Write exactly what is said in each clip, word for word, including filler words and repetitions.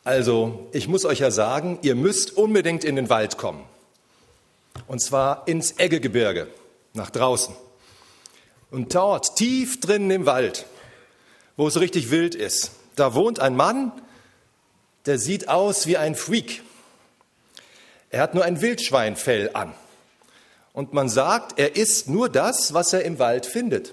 Also, ich muss euch ja sagen, ihr müsst unbedingt in den Wald kommen. Und zwar ins Eggegebirge, nach draußen. Und dort, tief drinnen im Wald, wo es richtig wild ist, da wohnt ein Mann, der sieht aus wie ein Freak. Er hat nur ein Wildschweinfell an. Und man sagt, er isst nur das, was er im Wald findet.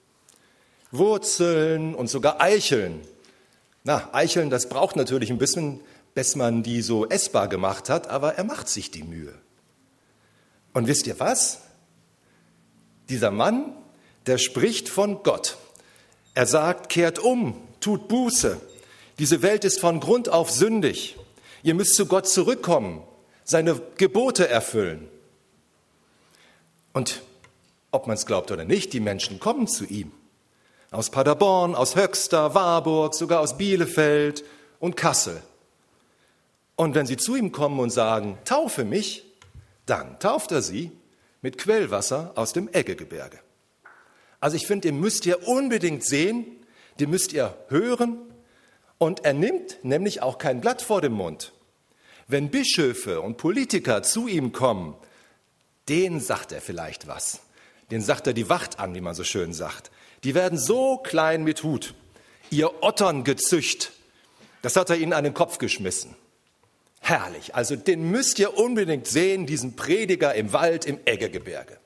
Wurzeln und sogar Eicheln. Na, Eicheln, das braucht natürlich ein bisschen, bis man die so essbar gemacht hat, aber er macht sich die Mühe. Und wisst ihr was? Dieser Mann, der spricht von Gott. Er sagt, kehrt um, tut Buße. Diese Welt ist von Grund auf sündig. Ihr müsst zu Gott zurückkommen, seine Gebote erfüllen. Und ob man es glaubt oder nicht, die Menschen kommen zu ihm. Aus Paderborn, aus Höxter, Warburg, sogar aus Bielefeld und Kassel. Und wenn sie zu ihm kommen und sagen, taufe mich, dann tauft er sie mit Quellwasser aus dem Eggegebirge. Also ich finde, den müsst ihr unbedingt sehen, den müsst ihr hören. Und er nimmt nämlich auch kein Blatt vor den Mund. Wenn Bischöfe und Politiker zu ihm kommen, denen sagt er vielleicht was. Den sagt er die Wacht an, wie man so schön sagt. Die werden so klein mit Hut. Ihr Otterngezücht, das hat er ihnen an den Kopf geschmissen. Herrlich, also den müsst ihr unbedingt sehen, diesen Prediger im Wald, im Eggegebirge.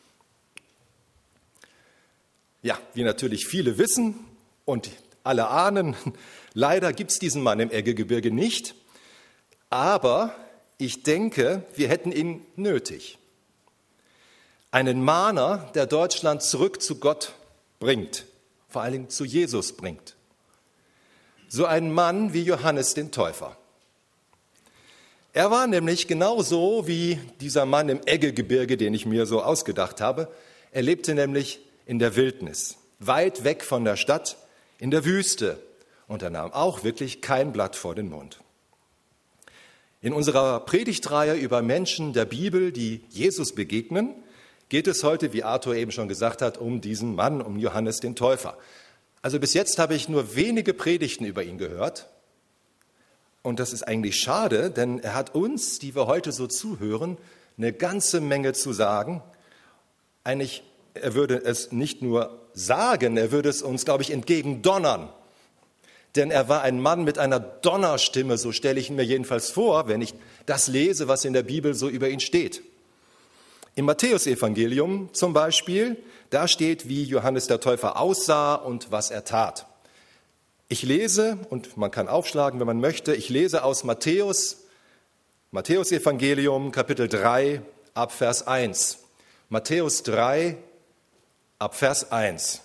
Ja, wie natürlich viele wissen und alle ahnen, leider gibt es diesen Mann im Eggegebirge nicht. Aber ich denke, wir hätten ihn nötig. Einen Mahner, der Deutschland zurück zu Gott bringt, vor allen Dingen zu Jesus bringt. So ein Mann wie Johannes den Täufer. Er war nämlich genauso wie dieser Mann im Eggegebirge, den ich mir so ausgedacht habe. Er lebte nämlich in der Wildnis, weit weg von der Stadt, in der Wüste. Und er nahm auch wirklich kein Blatt vor den Mund. In unserer Predigtreihe über Menschen der Bibel, die Jesus begegnen, geht es heute, wie Arthur eben schon gesagt hat, um diesen Mann, um Johannes den Täufer. Also bis jetzt habe ich nur wenige Predigten über ihn gehört. Und das ist eigentlich schade, denn er hat uns, die wir heute so zuhören, eine ganze Menge zu sagen. Eigentlich, er würde es nicht nur sagen, er würde es uns, glaube ich, entgegendonnern. Denn er war ein Mann mit einer Donnerstimme, so stelle ich ihn mir jedenfalls vor, wenn ich das lese, was in der Bibel so über ihn steht. Im Matthäusevangelium zum Beispiel, da steht, wie Johannes der Täufer aussah und was er tat. Ich lese, und man kann aufschlagen, wenn man möchte, ich lese aus Matthäus, Matthäusevangelium, Kapitel drei, ab Vers eins. Matthäus drei, ab Vers eins.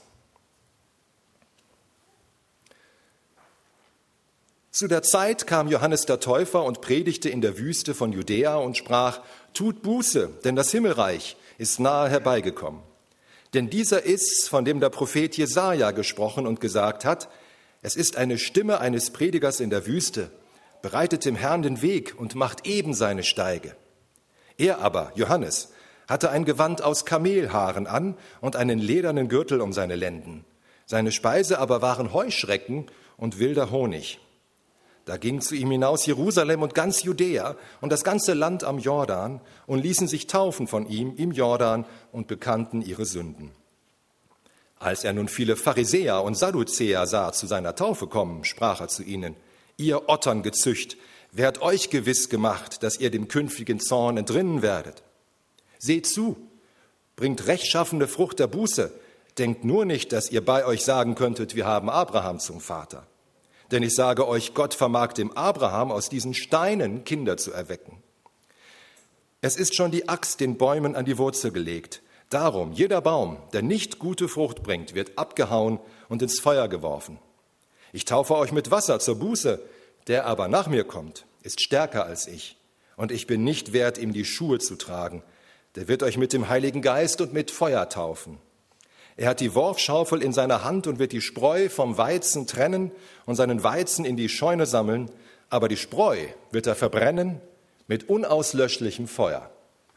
Zu der Zeit kam Johannes der Täufer und predigte in der Wüste von Judäa und sprach, tut Buße, denn das Himmelreich ist nahe herbeigekommen. Denn dieser ist's, von dem der Prophet Jesaja gesprochen und gesagt hat, es ist eine Stimme eines Predigers in der Wüste, bereitet dem Herrn den Weg und macht eben seine Steige. Er aber, Johannes, hatte ein Gewand aus Kamelhaaren an und einen ledernen Gürtel um seine Lenden. Seine Speise aber waren Heuschrecken und wilder Honig. Da ging zu ihm hinaus Jerusalem und ganz Judäa und das ganze Land am Jordan und ließen sich taufen von ihm im Jordan und bekannten ihre Sünden. Als er nun viele Pharisäer und Sadduzäer sah zu seiner Taufe kommen, sprach er zu ihnen, ihr Otterngezücht, wer hat euch gewiss gemacht, dass ihr dem künftigen Zorn entrinnen werdet? Seht zu, bringt rechtschaffene Frucht der Buße, denkt nur nicht, dass ihr bei euch sagen könntet, wir haben Abraham zum Vater. Denn ich sage euch, Gott vermag dem Abraham aus diesen Steinen Kinder zu erwecken. Es ist schon die Axt den Bäumen an die Wurzel gelegt. Darum, jeder Baum, der nicht gute Frucht bringt, wird abgehauen und ins Feuer geworfen. Ich taufe euch mit Wasser zur Buße, der aber nach mir kommt, ist stärker als ich. Und ich bin nicht wert, ihm die Schuhe zu tragen. Der wird euch mit dem Heiligen Geist und mit Feuer taufen. Er hat die Worfschaufel in seiner Hand und wird die Spreu vom Weizen trennen und seinen Weizen in die Scheune sammeln, aber die Spreu wird er verbrennen mit unauslöschlichem Feuer.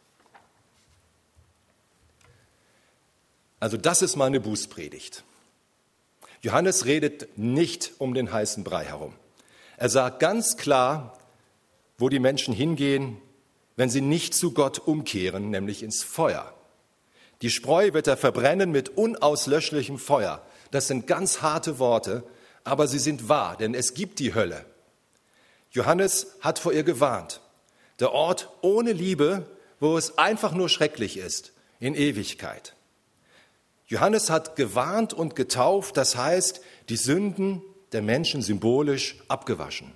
Also das ist meine Bußpredigt. Johannes redet nicht um den heißen Brei herum. Er sagt ganz klar, wo die Menschen hingehen, wenn sie nicht zu Gott umkehren, nämlich ins Feuer. Die Spreu wird er verbrennen mit unauslöschlichem Feuer. Das sind ganz harte Worte, aber sie sind wahr, denn es gibt die Hölle. Johannes hat vor ihr gewarnt. Der Ort ohne Liebe, wo es einfach nur schrecklich ist, in Ewigkeit. Johannes hat gewarnt und getauft, das heißt, die Sünden der Menschen symbolisch abgewaschen.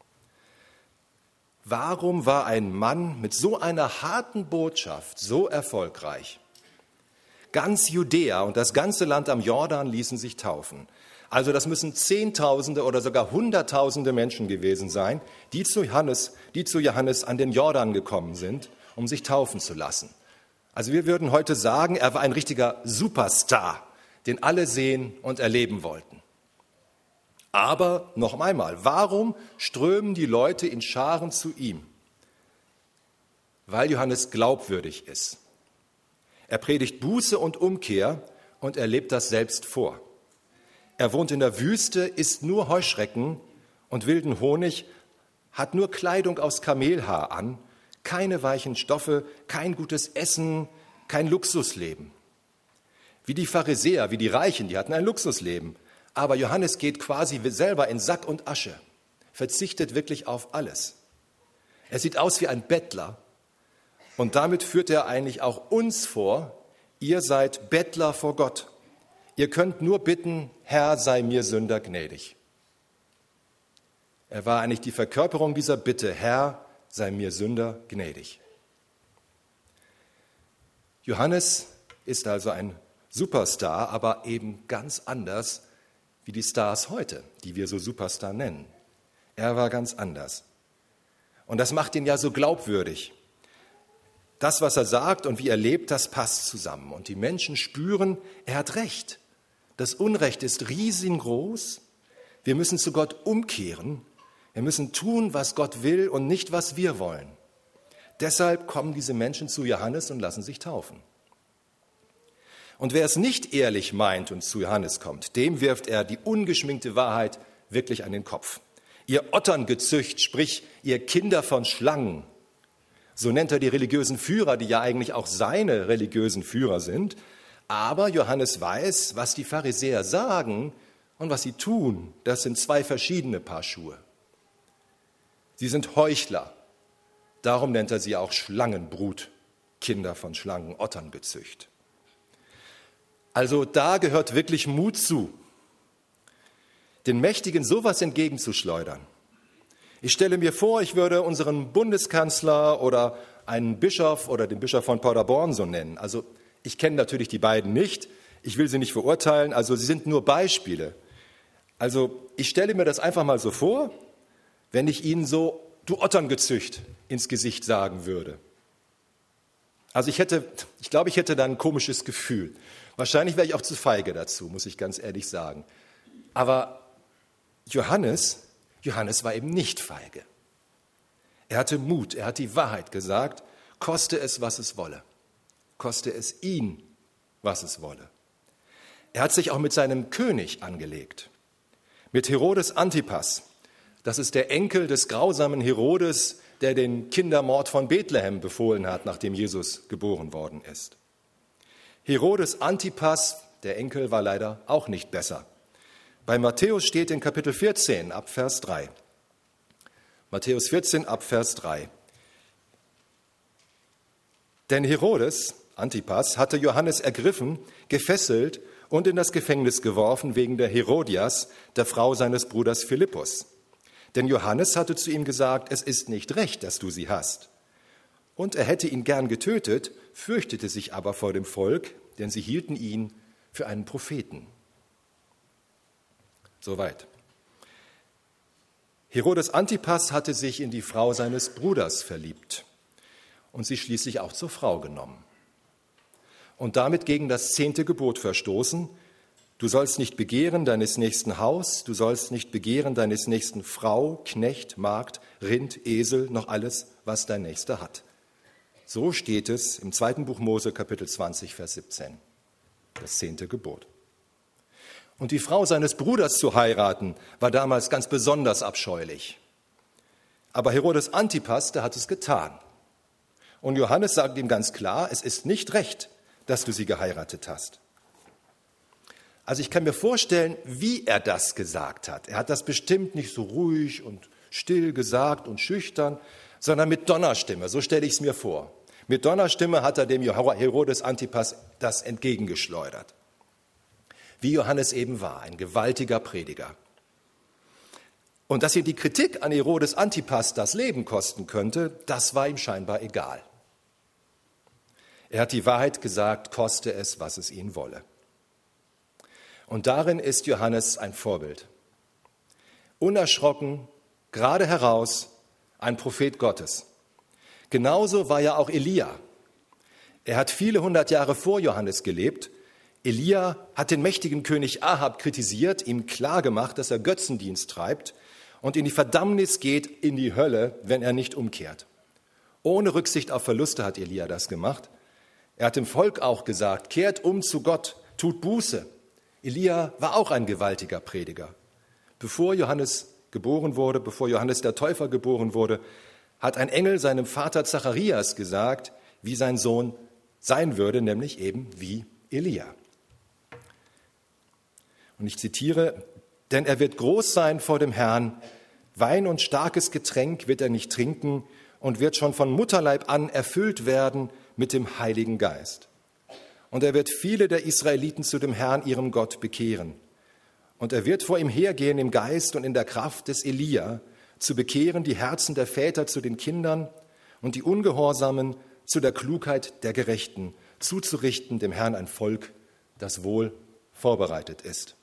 Warum war ein Mann mit so einer harten Botschaft so erfolgreich? Ganz Judäa und das ganze Land am Jordan ließen sich taufen. Also das müssen Zehntausende oder sogar Hunderttausende Menschen gewesen sein, die zu Johannes, die zu Johannes an den Jordan gekommen sind, um sich taufen zu lassen. Also wir würden heute sagen, er war ein richtiger Superstar, den alle sehen und erleben wollten. Aber noch einmal, warum strömen die Leute in Scharen zu ihm? Weil Johannes glaubwürdig ist. Er predigt Buße und Umkehr und er lebt das selbst vor. Er wohnt in der Wüste, isst nur Heuschrecken und wilden Honig, hat nur Kleidung aus Kamelhaar an, keine weichen Stoffe, kein gutes Essen, kein Luxusleben. Wie die Pharisäer, wie die Reichen, die hatten ein Luxusleben. Aber Johannes geht quasi selber in Sack und Asche, verzichtet wirklich auf alles. Er sieht aus wie ein Bettler und damit führt er eigentlich auch uns vor, ihr seid Bettler vor Gott. Ihr könnt nur bitten, Herr, sei mir Sünder gnädig. Er war eigentlich die Verkörperung dieser Bitte, Herr, sei mir Sünder gnädig. Johannes ist also ein Superstar, aber eben ganz anders wie die Stars heute, die wir so Superstar nennen. Er war ganz anders. Und das macht ihn ja so glaubwürdig. Das, was er sagt und wie er lebt, das passt zusammen. Und die Menschen spüren, er hat Recht. Das Unrecht ist riesengroß. Wir müssen zu Gott umkehren. Wir müssen tun, was Gott will und nicht, was wir wollen. Deshalb kommen diese Menschen zu Johannes und lassen sich taufen. Und wer es nicht ehrlich meint und zu Johannes kommt, dem wirft er die ungeschminkte Wahrheit wirklich an den Kopf. Ihr Otterngezücht, sprich ihr Kinder von Schlangen. So nennt er die religiösen Führer, die ja eigentlich auch seine religiösen Führer sind. Aber Johannes weiß, was die Pharisäer sagen und was sie tun, das sind zwei verschiedene Paar Schuhe. Sie sind Heuchler. Darum nennt er sie auch Schlangenbrut, Kinder von Schlangen, Otterngezücht. Also da gehört wirklich Mut zu, den Mächtigen sowas entgegenzuschleudern. Ich stelle mir vor, ich würde unseren Bundeskanzler oder einen Bischof oder den Bischof von Paderborn so nennen. Also ich kenne natürlich die beiden nicht, ich will sie nicht verurteilen, also sie sind nur Beispiele. Also ich stelle mir das einfach mal so vor, wenn ich ihnen so, du Otterngezücht, ins Gesicht sagen würde. Also ich hätte, ich glaube, ich hätte da ein komisches Gefühl. Wahrscheinlich wäre ich auch zu feige dazu, muss ich ganz ehrlich sagen. Aber Johannes, Johannes war eben nicht feige. Er hatte Mut, er hat die Wahrheit gesagt, koste es, was es wolle. Koste es ihn, was es wolle. Er hat sich auch mit seinem König angelegt, mit Herodes Antipas. Das ist der Enkel des grausamen Herodes, der den Kindermord von Bethlehem befohlen hat, nachdem Jesus geboren worden ist. Herodes Antipas, der Enkel, war leider auch nicht besser. Bei Matthäus steht in Kapitel vierzehn ab Vers drei. Matthäus vierzehn ab Vers drei. Denn Herodes Antipas hatte Johannes ergriffen, gefesselt und in das Gefängnis geworfen wegen der Herodias, der Frau seines Bruders Philippus. Denn Johannes hatte zu ihm gesagt, es ist nicht recht, dass du sie hast. Und er hätte ihn gern getötet, fürchtete sich aber vor dem Volk, denn sie hielten ihn für einen Propheten. Soweit. Herodes Antipas hatte sich in die Frau seines Bruders verliebt und sie schließlich auch zur Frau genommen. Und damit gegen das zehnte Gebot verstoßen, du sollst nicht begehren deines nächsten Haus, du sollst nicht begehren deines nächsten Frau, Knecht, Magd, Rind, Esel, noch alles, was dein Nächster hat. So steht es im zweiten Buch Mose, Kapitel zwanzig, Vers siebzehn, das zehnte Gebot. Und die Frau seines Bruders zu heiraten, war damals ganz besonders abscheulich. Aber Herodes Antipas, der hat es getan. Und Johannes sagt ihm ganz klar, es ist nicht recht, dass du sie geheiratet hast. Also ich kann mir vorstellen, wie er das gesagt hat. Er hat das bestimmt nicht so ruhig und still gesagt und schüchtern, sondern mit Donnerstimme, so stelle ich es mir vor. Mit Donnerstimme hat er dem Herodes Antipas das entgegengeschleudert. Wie Johannes eben war, ein gewaltiger Prediger. Und dass ihm die Kritik an Herodes Antipas das Leben kosten könnte, das war ihm scheinbar egal. Er hat die Wahrheit gesagt, koste es, was es ihn wolle. Und darin ist Johannes ein Vorbild. Unerschrocken, gerade heraus, ein Prophet Gottes. Genauso war ja auch Elia. Er hat viele hundert Jahre vor Johannes gelebt. Elia hat den mächtigen König Ahab kritisiert, ihm klargemacht, dass er Götzendienst treibt und in die Verdammnis geht, in die Hölle, wenn er nicht umkehrt. Ohne Rücksicht auf Verluste hat Elia das gemacht. Er hat dem Volk auch gesagt, kehrt um zu Gott, tut Buße. Elia war auch ein gewaltiger Prediger. Bevor Johannes geboren wurde, bevor Johannes der Täufer geboren wurde, hat ein Engel seinem Vater Zacharias gesagt, wie sein Sohn sein würde, nämlich eben wie Elia. Und ich zitiere, denn er wird groß sein vor dem Herrn, Wein und starkes Getränk wird er nicht trinken und wird schon von Mutterleib an erfüllt werden mit dem Heiligen Geist. Und er wird viele der Israeliten zu dem Herrn, ihrem Gott, bekehren. Und er wird vor ihm hergehen im Geist und in der Kraft des Elia, zu bekehren die Herzen der Väter zu den Kindern und die Ungehorsamen zu der Klugheit der Gerechten, zuzurichten dem Herrn ein Volk, das wohl vorbereitet ist.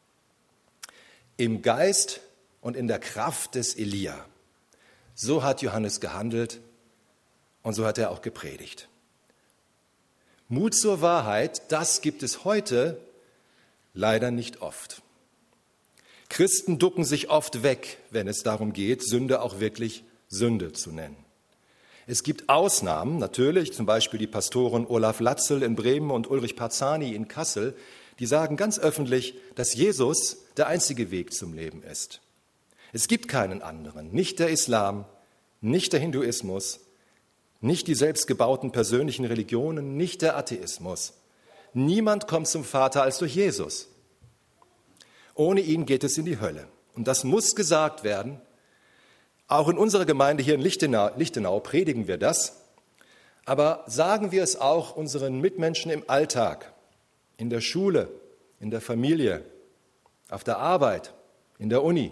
Im Geist und in der Kraft des Elia. So hat Johannes gehandelt und so hat er auch gepredigt. Mut zur Wahrheit, das gibt es heute leider nicht oft. Christen ducken sich oft weg, wenn es darum geht, Sünde auch wirklich Sünde zu nennen. Es gibt Ausnahmen, natürlich, zum Beispiel die Pastoren Olaf Latzel in Bremen und Ulrich Parzani in Kassel, die sagen ganz öffentlich, dass Jesus der einzige Weg zum Leben ist. Es gibt keinen anderen, nicht der Islam, nicht der Hinduismus, nicht die selbstgebauten persönlichen Religionen, nicht der Atheismus. Niemand kommt zum Vater als durch Jesus. Ohne ihn geht es in die Hölle. Und das muss gesagt werden. Auch in unserer Gemeinde hier in Lichtenau, Lichtenau predigen wir das. Aber sagen wir es auch unseren Mitmenschen im Alltag, in der Schule, in der Familie, auf der Arbeit, in der Uni.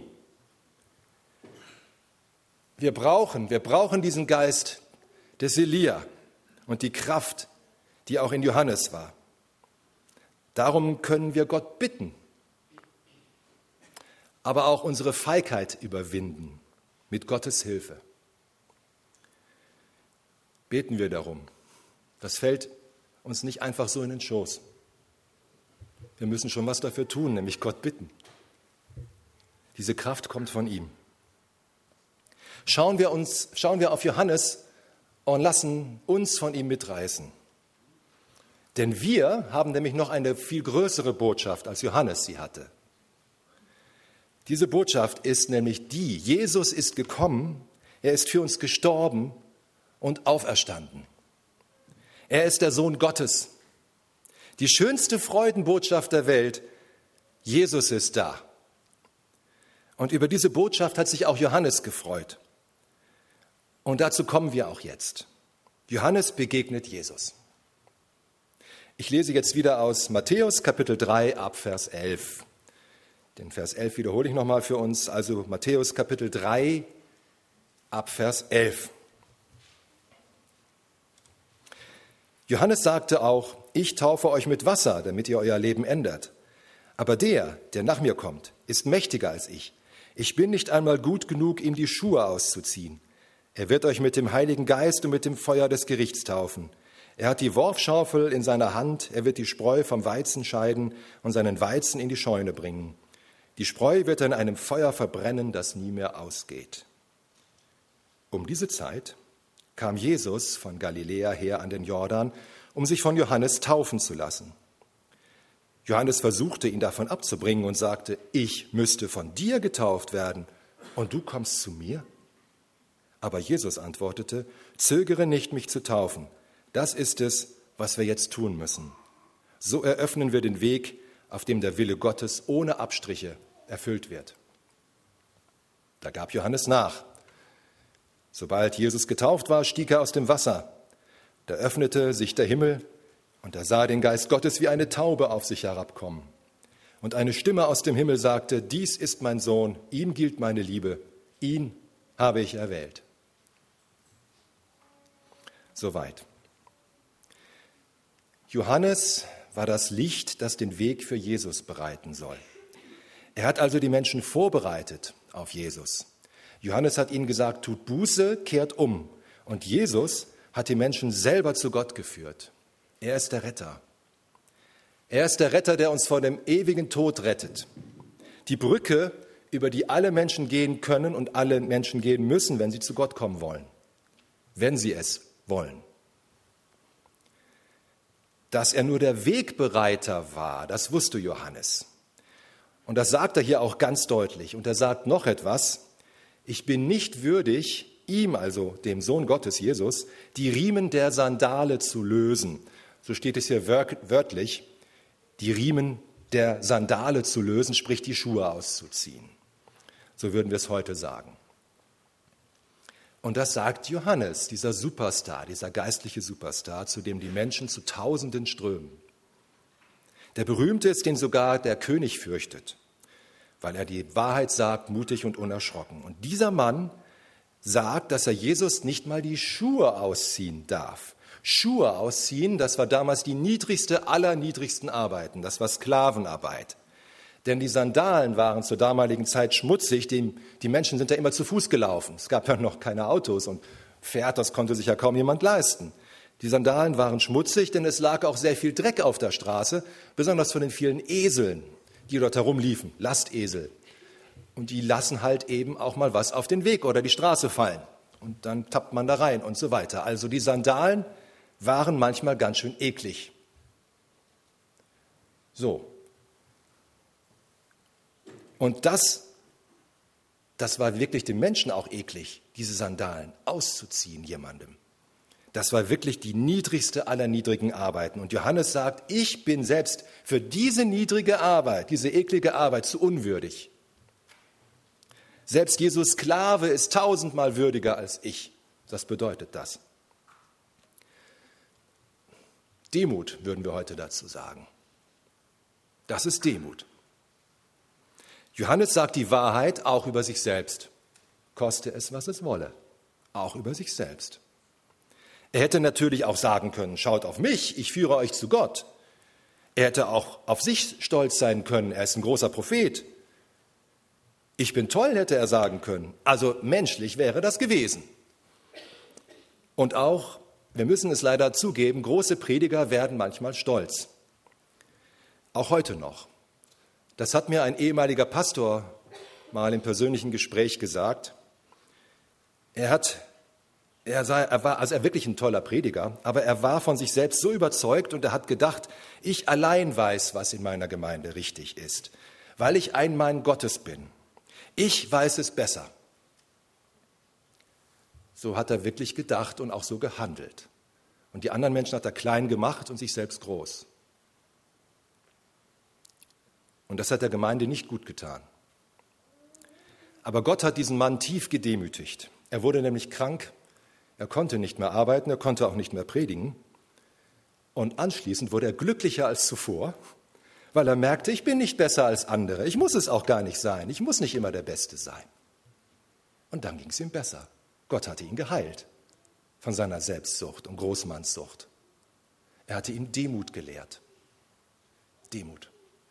Wir brauchen, wir brauchen diesen Geist des Elia und die Kraft, die auch in Johannes war. Darum können wir Gott bitten, aber auch unsere Feigheit überwinden mit Gottes Hilfe. Beten wir darum. Das fällt uns nicht einfach so in den Schoß. Wir müssen schon was dafür tun, nämlich Gott bitten. Diese Kraft kommt von ihm. Schauen wir uns, schauen wir auf Johannes und lassen uns von ihm mitreißen. Denn wir haben nämlich noch eine viel größere Botschaft, als Johannes sie hatte. Diese Botschaft ist nämlich die: Jesus ist gekommen, er ist für uns gestorben und auferstanden. Er ist der Sohn Gottes. Die schönste Freudenbotschaft der Welt: Jesus ist da. Und über diese Botschaft hat sich auch Johannes gefreut. Und dazu kommen wir auch jetzt. Johannes begegnet Jesus. Ich lese jetzt wieder aus Matthäus Kapitel drei ab Vers elf. Den Vers elf wiederhole ich nochmal für uns. Also Matthäus Kapitel drei ab Vers elf. Johannes sagte auch: Ich taufe euch mit Wasser, damit ihr euer Leben ändert. Aber der, der nach mir kommt, ist mächtiger als ich. Ich bin nicht einmal gut genug, ihm die Schuhe auszuziehen. Er wird euch mit dem Heiligen Geist und mit dem Feuer des Gerichts taufen. Er hat die Worfschaufel in seiner Hand, er wird die Spreu vom Weizen scheiden und seinen Weizen in die Scheune bringen. Die Spreu wird er in einem Feuer verbrennen, das nie mehr ausgeht. Um diese Zeit kam Jesus von Galiläa her an den Jordan, um sich von Johannes taufen zu lassen. Johannes versuchte, ihn davon abzubringen und sagte, ich müsste von dir getauft werden und du kommst zu mir? Aber Jesus antwortete, zögere nicht, mich zu taufen. Das ist es, was wir jetzt tun müssen. So eröffnen wir den Weg, auf dem der Wille Gottes ohne Abstriche erfüllt wird. Da gab Johannes nach. Sobald Jesus getauft war, stieg er aus dem Wasser. Da öffnete sich der Himmel und er sah den Geist Gottes wie eine Taube auf sich herabkommen. Und eine Stimme aus dem Himmel sagte, dies ist mein Sohn, ihm gilt meine Liebe, ihn habe ich erwählt. Soweit. Johannes war das Licht, das den Weg für Jesus bereiten soll. Er hat also die Menschen vorbereitet auf Jesus. Johannes hat ihnen gesagt, tut Buße, kehrt um. Und Jesus hat die Menschen selber zu Gott geführt. Er ist der Retter. Er ist der Retter, der uns vor dem ewigen Tod rettet. Die Brücke, über die alle Menschen gehen können und alle Menschen gehen müssen, wenn sie zu Gott kommen wollen. Wenn sie es wollen. Dass er nur der Wegbereiter war, das wusste Johannes. Und das sagt er hier auch ganz deutlich. Und er sagt noch etwas, ich bin nicht würdig, ihm, also dem Sohn Gottes, Jesus, die Riemen der Sandale zu lösen. So steht es hier wörtlich, die Riemen der Sandale zu lösen, sprich die Schuhe auszuziehen. So würden wir es heute sagen. Und das sagt Johannes, dieser Superstar, dieser geistliche Superstar, zu dem die Menschen zu Tausenden strömen. Der Berühmte ist, den sogar der König fürchtet, weil er die Wahrheit sagt, mutig und unerschrocken. Und dieser Mann sagt, dass er Jesus nicht mal die Schuhe ausziehen darf. Schuhe ausziehen, das war damals die niedrigste aller niedrigsten Arbeiten, das war Sklavenarbeit. Denn die Sandalen waren zur damaligen Zeit schmutzig, die, die Menschen sind ja immer zu Fuß gelaufen. Es gab ja noch keine Autos und Pferd, das konnte sich ja kaum jemand leisten. Die Sandalen waren schmutzig, denn es lag auch sehr viel Dreck auf der Straße, besonders von den vielen Eseln, die dort herumliefen, Lastesel. Und die lassen halt eben auch mal was auf den Weg oder die Straße fallen. Und dann tappt man da rein und so weiter. Also die Sandalen waren manchmal ganz schön eklig. So. Und das, das war wirklich dem Menschen auch eklig, diese Sandalen auszuziehen jemandem. Das war wirklich die niedrigste aller niedrigen Arbeiten. Und Johannes sagt, ich bin selbst für diese niedrige Arbeit, diese eklige Arbeit zu unwürdig. Selbst Jesus Sklave ist tausendmal würdiger als ich. Das bedeutet das. Demut würden wir heute dazu sagen. Das ist Demut. Johannes sagt die Wahrheit auch über sich selbst. Koste es, was es wolle. Auch über sich selbst. Er hätte natürlich auch sagen können, schaut auf mich, ich führe euch zu Gott. Er hätte auch auf sich stolz sein können, er ist ein großer Prophet. Ich bin toll, hätte er sagen können. Also menschlich wäre das gewesen. Und auch, wir müssen es leider zugeben, große Prediger werden manchmal stolz. Auch heute noch. Das hat mir ein ehemaliger Pastor mal im persönlichen Gespräch gesagt. Er hat, er, sei, er war also er wirklich ein toller Prediger, aber er war von sich selbst so überzeugt und er hat gedacht, ich allein weiß, was in meiner Gemeinde richtig ist, weil ich ein Mann Gottes bin. Ich weiß es besser. So hat er wirklich gedacht und auch so gehandelt. Und die anderen Menschen hat er klein gemacht und sich selbst groß. Und das hat der Gemeinde nicht gut getan. Aber Gott hat diesen Mann tief gedemütigt. Er wurde nämlich krank, er konnte nicht mehr arbeiten, er konnte auch nicht mehr predigen. Und anschließend wurde er glücklicher als zuvor, weil er merkte, ich bin nicht besser als andere, ich muss es auch gar nicht sein, ich muss nicht immer der Beste sein. Und dann ging es ihm besser. Gott hatte ihn geheilt von seiner Selbstsucht und Großmannssucht. Er hatte ihm Demut gelehrt. Demut.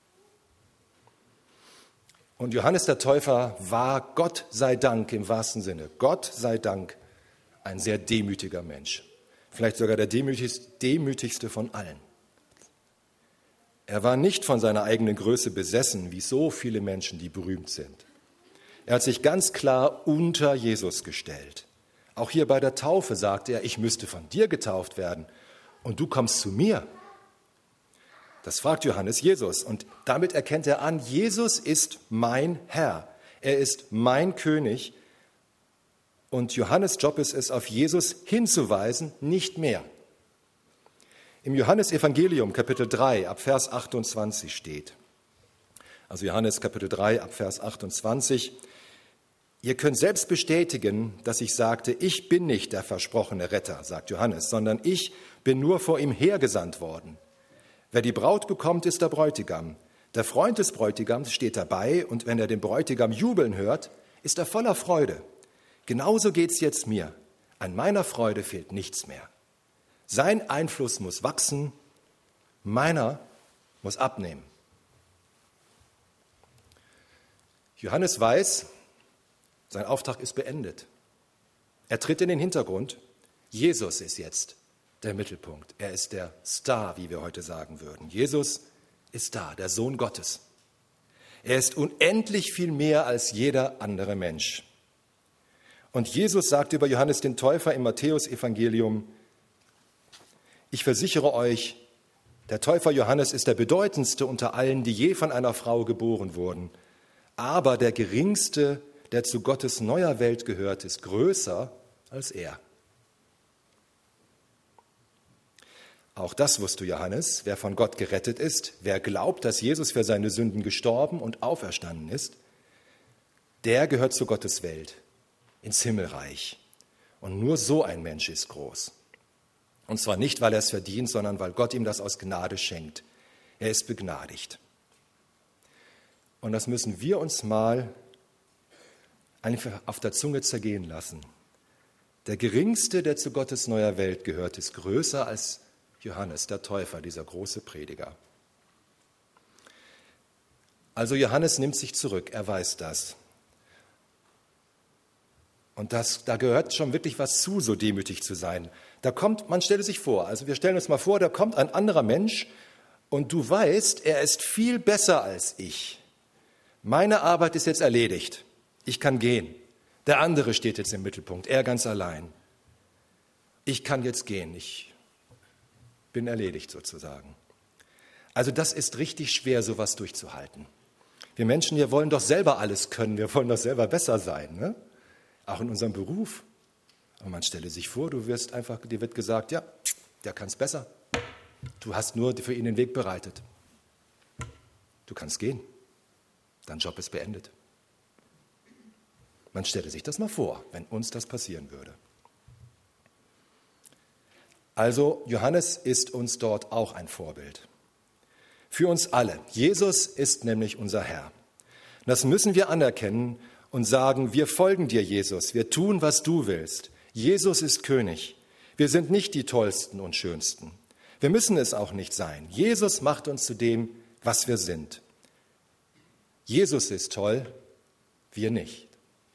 Und Johannes der Täufer war, Gott sei Dank im wahrsten Sinne, Gott sei Dank, ein sehr demütiger Mensch. Vielleicht sogar der demütigste, demütigste von allen. Er war nicht von seiner eigenen Größe besessen, wie so viele Menschen, die berühmt sind. Er hat sich ganz klar unter Jesus gestellt. Auch hier bei der Taufe sagte er, ich müsste von dir getauft werden und du kommst zu mir. Das fragt Johannes Jesus und damit erkennt er an, Jesus ist mein Herr, er ist mein König und Johannes' Job ist es, auf Jesus hinzuweisen, nicht mehr. Im Johannesevangelium Kapitel drei ab Vers achtundzwanzig steht, also Johannes Kapitel drei ab Vers achtundzwanzig, ihr könnt selbst bestätigen, dass ich sagte, ich bin nicht der versprochene Retter, sagt Johannes, sondern ich bin nur vor ihm hergesandt worden. Wer die Braut bekommt, ist der Bräutigam. Der Freund des Bräutigams steht dabei und wenn er den Bräutigam jubeln hört, ist er voller Freude. Genauso geht's jetzt mir. An meiner Freude fehlt nichts mehr. Sein Einfluss muss wachsen, meiner muss abnehmen. Johannes weiß, sein Auftrag ist beendet. Er tritt in den Hintergrund. Jesus ist jetzt der Mittelpunkt. Er ist der Star, wie wir heute sagen würden. Jesus ist da, der Sohn Gottes. Er ist unendlich viel mehr als jeder andere Mensch. Und Jesus sagt über Johannes den Täufer im Matthäus-Evangelium, ich versichere euch, der Täufer Johannes ist der bedeutendste unter allen, die je von einer Frau geboren wurden. Aber der geringste, der zu Gottes neuer Welt gehört, ist größer als er. Auch das wusste Johannes, wer von Gott gerettet ist, wer glaubt, dass Jesus für seine Sünden gestorben und auferstanden ist, der gehört zu Gottes Welt, ins Himmelreich. Und nur so ein Mensch ist groß. Und zwar nicht, weil er es verdient, sondern weil Gott ihm das aus Gnade schenkt. Er ist begnadigt. Und das müssen wir uns mal einfach auf der Zunge zergehen lassen. Der Geringste, der zu Gottes neuer Welt gehört, ist größer als Johannes, der Täufer, dieser große Prediger. Also Johannes nimmt sich zurück, er weiß das. Und das, da gehört schon wirklich was zu, so demütig zu sein. Da kommt, man stelle sich vor, also wir stellen uns mal vor, da kommt ein anderer Mensch und du weißt, er ist viel besser als ich. Meine Arbeit ist jetzt erledigt, ich kann gehen. Der andere steht jetzt im Mittelpunkt, er ganz allein. Ich kann jetzt gehen, ich bin erledigt sozusagen. Also das ist richtig schwer, sowas durchzuhalten. Wir Menschen, wir wollen doch selber alles können, wir wollen doch selber besser sein, ne? Auch in unserem Beruf. Aber man stelle sich vor, du wirst einfach, dir wird gesagt, ja, der kann es besser. Du hast nur für ihn den Weg bereitet. Du kannst gehen. Dein Job ist beendet. Man stelle sich das mal vor, wenn uns das passieren würde. Also Johannes ist uns dort auch ein Vorbild. Für uns alle. Jesus ist nämlich unser Herr. Das müssen wir anerkennen und sagen, wir folgen dir, Jesus. Wir tun, was du willst. Jesus ist König. Wir sind nicht die Tollsten und Schönsten. Wir müssen es auch nicht sein. Jesus macht uns zu dem, was wir sind. Jesus ist toll, wir nicht.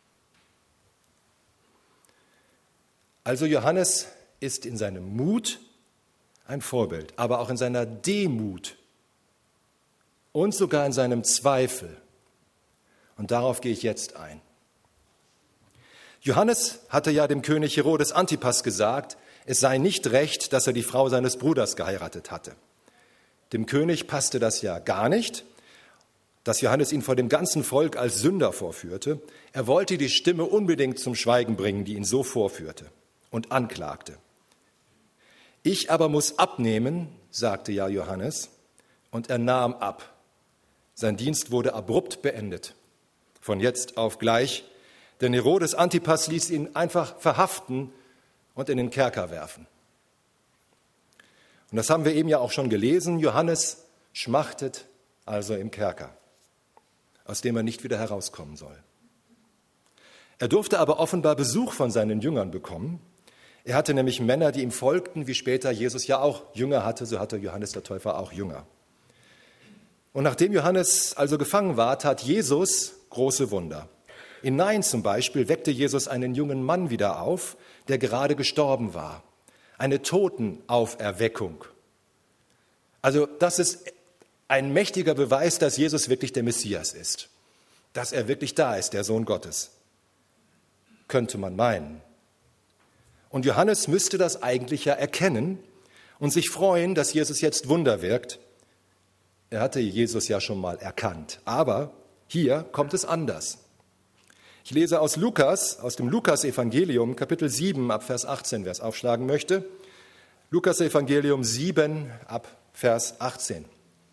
Also Johannes ist in seinem Mut ein Vorbild, aber auch in seiner Demut und sogar in seinem Zweifel. Und darauf gehe ich jetzt ein. Johannes hatte ja dem König Herodes Antipas gesagt, es sei nicht recht, dass er die Frau seines Bruders geheiratet hatte. Dem König passte das ja gar nicht, dass Johannes ihn vor dem ganzen Volk als Sünder vorführte. Er wollte die Stimme unbedingt zum Schweigen bringen, die ihn so vorführte und anklagte. Ich aber muss abnehmen, sagte ja Johannes, und er nahm ab. Sein Dienst wurde abrupt beendet. Von jetzt auf gleich, denn Herodes Antipas ließ ihn einfach verhaften und in den Kerker werfen. Und das haben wir eben ja auch schon gelesen. Johannes schmachtet also im Kerker, aus dem er nicht wieder herauskommen soll. Er durfte aber offenbar Besuch von seinen Jüngern bekommen. Er hatte nämlich Männer, die ihm folgten, wie später Jesus ja auch Jünger hatte, so hatte Johannes der Täufer auch Jünger. Und nachdem Johannes also gefangen war, tat Jesus große Wunder. In Nain zum Beispiel weckte Jesus einen jungen Mann wieder auf, der gerade gestorben war. Eine Totenauferweckung. Also das ist ein mächtiger Beweis, dass Jesus wirklich der Messias ist. Dass er wirklich da ist, der Sohn Gottes. Könnte man meinen. Und Johannes müsste das eigentlich ja erkennen und sich freuen, dass Jesus jetzt Wunder wirkt. Er hatte Jesus ja schon mal erkannt. Aber hier kommt es anders. Ich lese aus Lukas, aus dem Lukas-Evangelium, Kapitel sieben, ab Vers achtzehn, wer es aufschlagen möchte. Lukas-Evangelium sieben, ab Vers achtzehn.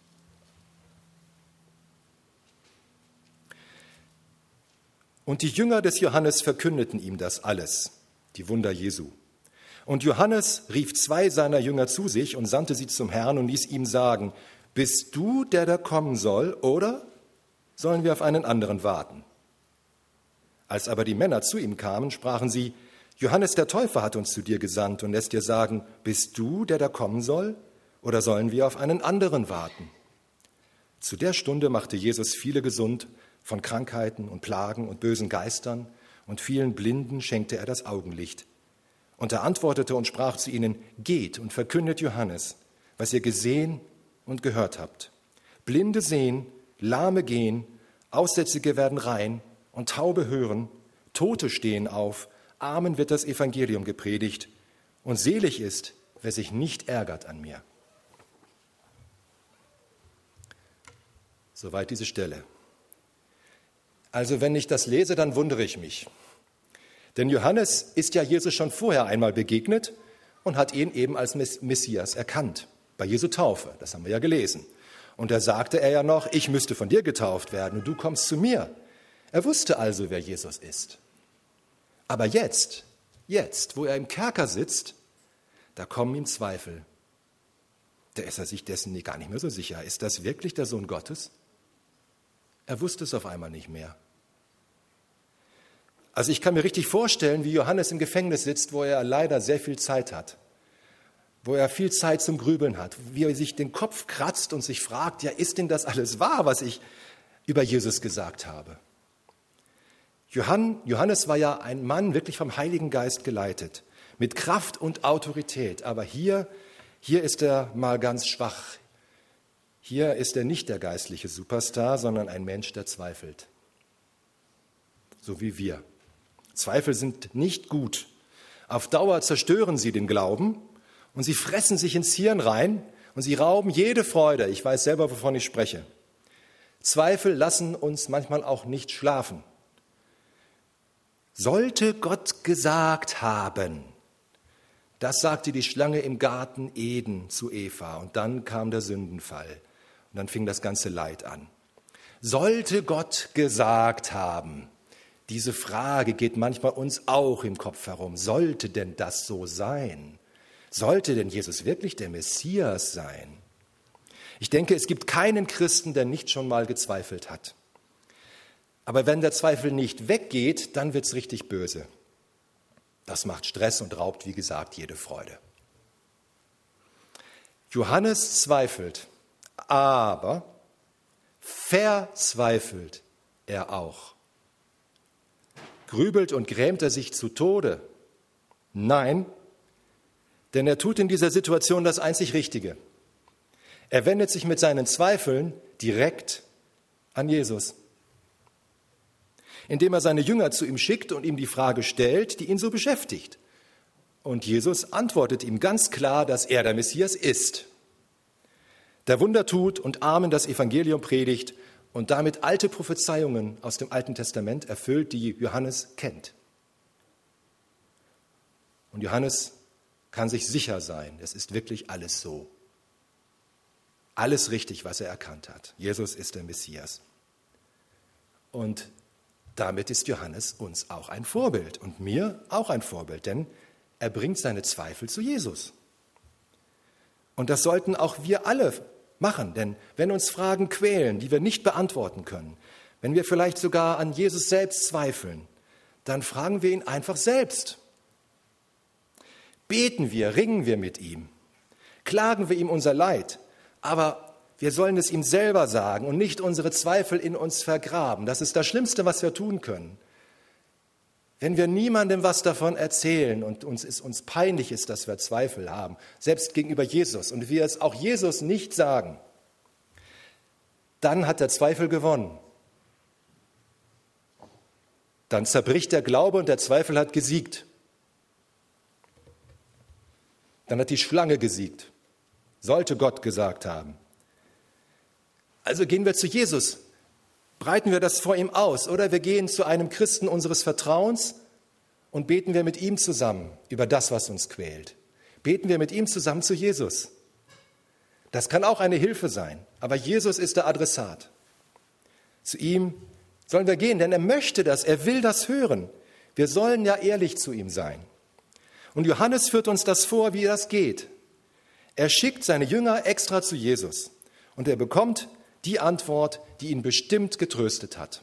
Und die Jünger des Johannes verkündeten ihm das alles, die Wunder Jesu. Und Johannes rief zwei seiner Jünger zu sich und sandte sie zum Herrn und ließ ihm sagen: Bist du, der da kommen soll, oder sollen wir auf einen anderen warten? Als aber die Männer zu ihm kamen, sprachen sie: Johannes der Täufer hat uns zu dir gesandt und lässt dir sagen: Bist du, der da kommen soll, oder sollen wir auf einen anderen warten? Zu der Stunde machte Jesus viele gesund von Krankheiten und Plagen und bösen Geistern, und vielen Blinden schenkte er das Augenlicht. Und er antwortete und sprach zu ihnen: Geht und verkündet Johannes, was ihr gesehen und gehört habt. Blinde sehen, Lahme gehen, Aussätzige werden rein und Taube hören, Tote stehen auf, Armen wird das Evangelium gepredigt, und selig ist, wer sich nicht ärgert an mir. Soweit diese Stelle. Also wenn ich das lese, dann wundere ich mich. Denn Johannes ist ja Jesus schon vorher einmal begegnet und hat ihn eben als Messias erkannt, bei Jesu Taufe, das haben wir ja gelesen. Und da sagte er ja noch: Ich müsste von dir getauft werden und du kommst zu mir. Er wusste also, wer Jesus ist. Aber jetzt, jetzt, wo er im Kerker sitzt, da kommen ihm Zweifel. Da ist er sich dessen gar nicht mehr so sicher. Ist das wirklich der Sohn Gottes? Er wusste es auf einmal nicht mehr. Also ich kann mir richtig vorstellen, wie Johannes im Gefängnis sitzt, wo er leider sehr viel Zeit hat, wo er viel Zeit zum Grübeln hat, wie er sich den Kopf kratzt und sich fragt: Ja, ist denn das alles wahr, was ich über Jesus gesagt habe? Johannes war ja ein Mann wirklich vom Heiligen Geist geleitet, mit Kraft und Autorität. Aber hier, hier ist er mal ganz schwach. Hier ist er nicht der geistliche Superstar, sondern ein Mensch, der zweifelt. So wie wir. Zweifel sind nicht gut. Auf Dauer zerstören sie den Glauben und sie fressen sich ins Hirn rein und sie rauben jede Freude. Ich weiß selber, wovon ich spreche. Zweifel lassen uns manchmal auch nicht schlafen. Sollte Gott gesagt haben, das sagte die Schlange im Garten Eden zu Eva, und dann kam der Sündenfall und dann fing das ganze Leid an. Sollte Gott gesagt haben, diese Frage geht manchmal uns auch im Kopf herum. Sollte denn das so sein? Sollte denn Jesus wirklich der Messias sein? Ich denke, es gibt keinen Christen, der nicht schon mal gezweifelt hat. Aber wenn der Zweifel nicht weggeht, dann wird es richtig böse. Das macht Stress und raubt, wie gesagt, jede Freude. Johannes zweifelt, aber verzweifelt er auch. Grübelt und grämt er sich zu Tode? Nein, denn er tut in dieser Situation das einzig Richtige. Er wendet sich mit seinen Zweifeln direkt an Jesus, indem er seine Jünger zu ihm schickt und ihm die Frage stellt, die ihn so beschäftigt. Und Jesus antwortet ihm ganz klar, dass er der Messias ist, der Wunder tut und Armen das Evangelium predigt und damit alte Prophezeiungen aus dem Alten Testament erfüllt, die Johannes kennt. Und Johannes kann sich sicher sein, es ist wirklich alles so. Alles richtig, was er erkannt hat. Jesus ist der Messias. Und damit ist Johannes uns auch ein Vorbild und mir auch ein Vorbild, denn er bringt seine Zweifel zu Jesus. Und das sollten auch wir alle machen, denn wenn uns Fragen quälen, die wir nicht beantworten können, wenn wir vielleicht sogar an Jesus selbst zweifeln, dann fragen wir ihn einfach selbst. Beten wir, ringen wir mit ihm, klagen wir ihm unser Leid, aber wir sollen es ihm selber sagen und nicht unsere Zweifel in uns vergraben. Das ist das Schlimmste, was wir tun können. Wenn wir niemandem was davon erzählen und uns es uns peinlich ist, dass wir Zweifel haben, selbst gegenüber Jesus, und wir es auch Jesus nicht sagen, dann hat der Zweifel gewonnen. Dann zerbricht der Glaube und der Zweifel hat gesiegt. Dann hat die Schlange gesiegt, sollte Gott gesagt haben. Also gehen wir zu Jesus, breiten wir das vor ihm aus, oder wir gehen zu einem Christen unseres Vertrauens und beten wir mit ihm zusammen über das, was uns quält. Beten wir mit ihm zusammen zu Jesus. Das kann auch eine Hilfe sein, aber Jesus ist der Adressat. Zu ihm sollen wir gehen, denn er möchte das, er will das hören. Wir sollen ja ehrlich zu ihm sein. Und Johannes führt uns das vor, wie das geht. Er schickt seine Jünger extra zu Jesus und er bekommt die Antwort, die ihn bestimmt getröstet hat.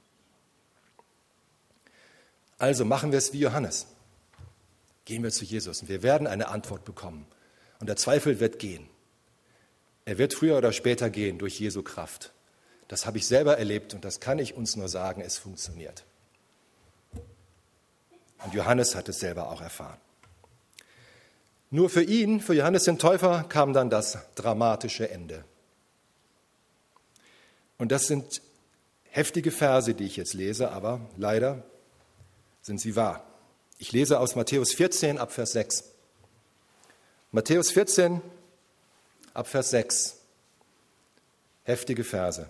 Also machen wir es wie Johannes. Gehen wir zu Jesus und wir werden eine Antwort bekommen. Und der Zweifel wird gehen. Er wird früher oder später gehen durch Jesu Kraft. Das habe ich selber erlebt und das kann ich uns nur sagen, es funktioniert. Und Johannes hat es selber auch erfahren. Nur für ihn, für Johannes den Täufer, kam dann das dramatische Ende. Und das sind heftige Verse, die ich jetzt lese, aber leider sind sie wahr. Ich lese aus Matthäus vierzehn ab Vers sechs. Matthäus vierzehn ab Vers sechs. Heftige Verse.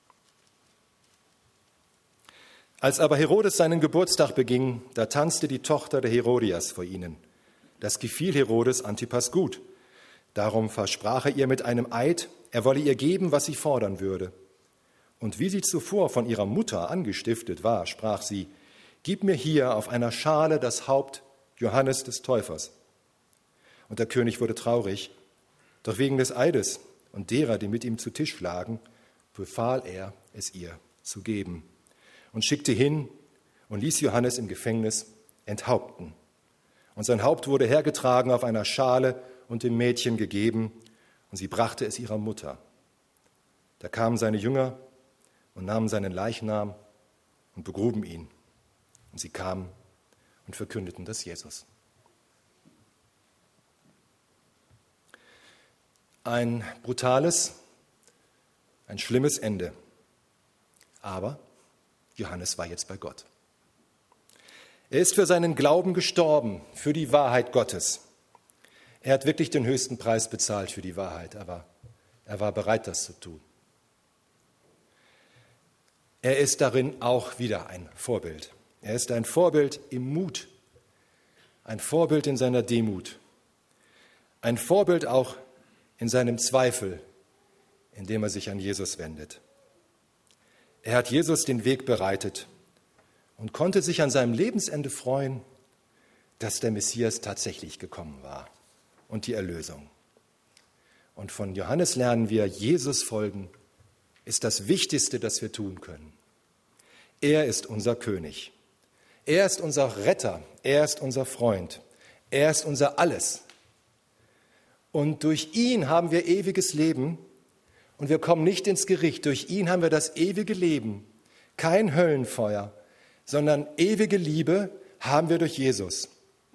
Als aber Herodes seinen Geburtstag beging, da tanzte die Tochter der Herodias vor ihnen. Das gefiel Herodes Antipas gut. Darum versprach er ihr mit einem Eid, er wolle ihr geben, was sie fordern würde. Und wie sie zuvor von ihrer Mutter angestiftet war, sprach sie: Gib mir hier auf einer Schale das Haupt Johannes des Täufers. Und der König wurde traurig. Doch wegen des Eides und derer, die mit ihm zu Tisch lagen, befahl er, es ihr zu geben. Und schickte hin und ließ Johannes im Gefängnis enthaupten. Und sein Haupt wurde hergetragen auf einer Schale und dem Mädchen gegeben, und sie brachte es ihrer Mutter. Da kamen seine Jünger und nahmen seinen Leichnam und begruben ihn. Und sie kamen und verkündeten das Jesus. Ein brutales, ein schlimmes Ende. Aber Johannes war jetzt bei Gott. Er ist für seinen Glauben gestorben, für die Wahrheit Gottes. Er hat wirklich den höchsten Preis bezahlt für die Wahrheit, aber er war bereit, das zu tun. Er ist darin auch wieder ein Vorbild. Er ist ein Vorbild im Mut, ein Vorbild in seiner Demut, ein Vorbild auch in seinem Zweifel, indem er sich an Jesus wendet. Er hat Jesus den Weg bereitet und konnte sich an seinem Lebensende freuen, dass der Messias tatsächlich gekommen war und die Erlösung. Und von Johannes lernen wir, Jesus folgen ist das Wichtigste, das wir tun können. Er ist unser König. Er ist unser Retter. Er ist unser Freund. Er ist unser Alles. Und durch ihn haben wir ewiges Leben und wir kommen nicht ins Gericht. Durch ihn haben wir das ewige Leben. Kein Höllenfeuer, sondern ewige Liebe haben wir durch Jesus.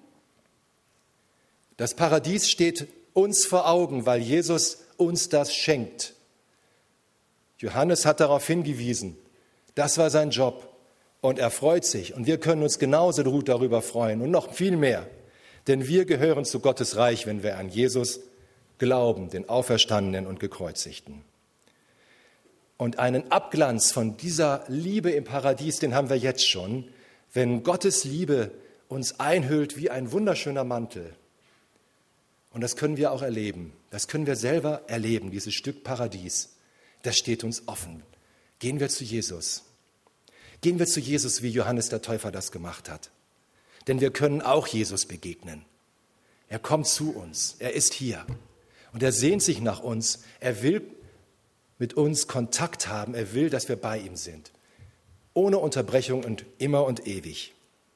Das Paradies steht uns vor Augen, weil Jesus uns das schenkt. Johannes hat darauf hingewiesen. Das war sein Job. Und er freut sich. Und wir können uns genauso gut darüber freuen und noch viel mehr. Denn wir gehören zu Gottes Reich, wenn wir an Jesus glauben, den Auferstandenen und Gekreuzigten. Und einen Abglanz von dieser Liebe im Paradies, den haben wir jetzt schon, wenn Gottes Liebe uns einhüllt wie ein wunderschöner Mantel. Und das können wir auch erleben. Das können wir selber erleben, dieses Stück Paradies. Das steht uns offen. Gehen wir zu Jesus. Gehen wir zu Jesus, wie Johannes der Täufer das gemacht hat. Denn wir können auch Jesus begegnen. Er kommt zu uns. Er ist hier. Und er sehnt sich nach uns. Er will mit uns Kontakt haben. Er will, dass wir bei ihm sind. Ohne Unterbrechung und immer und ewig.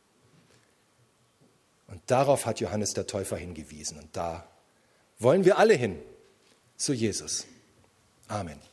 Und darauf hat Johannes der Täufer hingewiesen. Und da wollen wir alle hin zu Jesus. Amen.